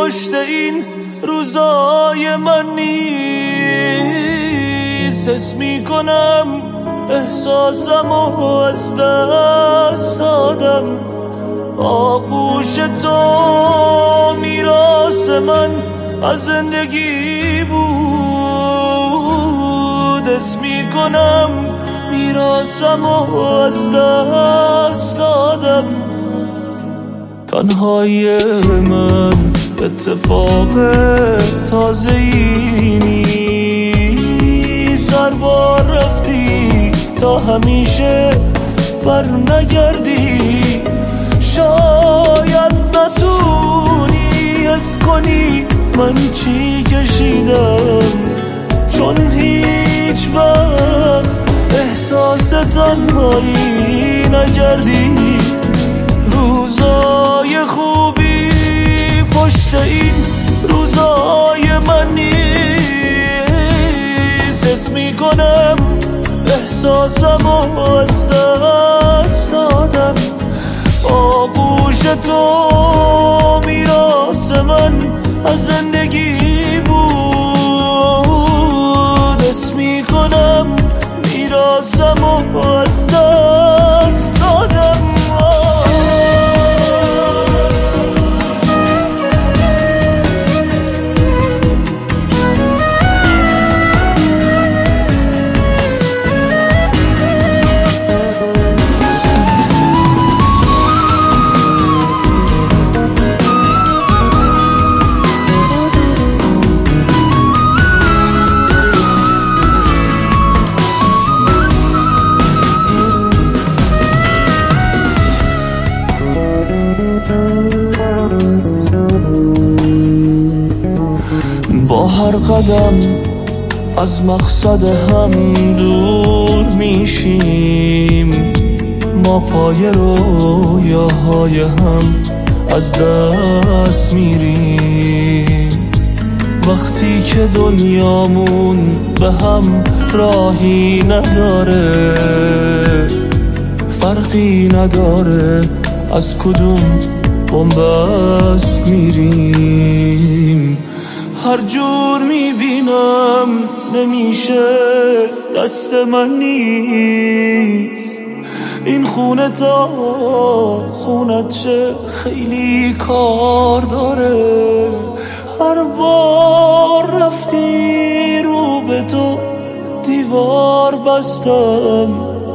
پشت این روزای من نیست. حس میکنم احساسم و از دست دادم. آغوش تو میراث من از زندگی بود. حس میکنم میراثم و از دست دادم. تنهایی من اتفاق تازه‌ای نیست. هر بار رفتی تا همیشه بر نگردی. شاید نتونی حس کنی من چی کشیدم، چون هیچ وقت احساس تنهایی نکردی. روزای خوبی پشت این روزای من نیست. حس میکنم احساسم و از دست دادم. آغوش تو میراث من از زندگی بود. حس میکنم میراثم و از دست دادم. با هر قدم از مقصد هم دور میشیم. ما پای رویاهای هم از دست میریم. وقتی که دنیامون به هم راهی نداره، فرقی نداره از کدوم بنبست میریم. هر جور میبینم نمیشه، دست من نیست. این خونه تا خونت چه خیلی کار داره. هر بار رفتی رو به تو دیوار بستم.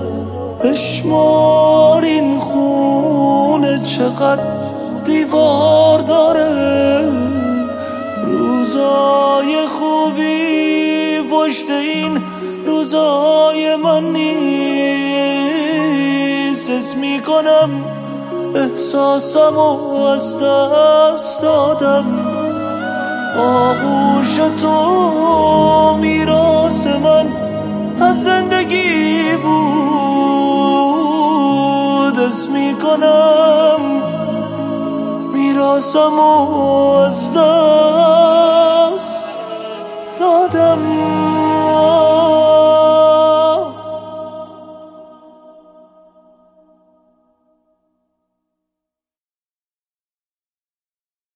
بشمار این خونه چقدر دیوار داره. روزای خوبی پشت این روزای من نیست. حس میکنم احساسم و از دست دادم. آغوش تو میراث من از زندگی بود. حس میکنم میراثم و از دست